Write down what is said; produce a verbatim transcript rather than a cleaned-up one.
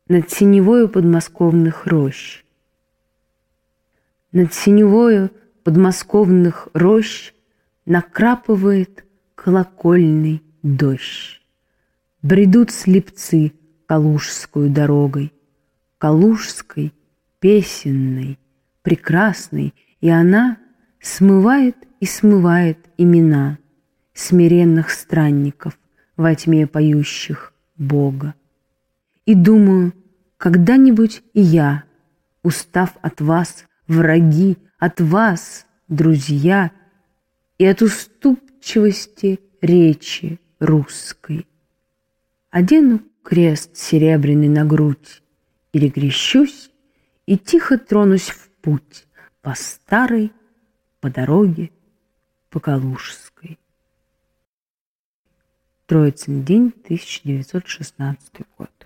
над синевою подмосковных рощ. Над синевою подмосковных рощ накрапывает колокольный дождь. Бредут слепцы калужскую дорогой, калужской, песенной, прекрасной, и она смывает и смывает имена смиренных странников во тьме поющих Бога. И думаю, когда-нибудь и я, устав от вас, враги, от вас, друзья, и от уступчивости речи русской, одену крест серебряный на грудь, перекрещусь и тихо тронусь в путь по старой, по дороге, по Калужской. Троицын день, тысяча девятьсот шестнадцатый год.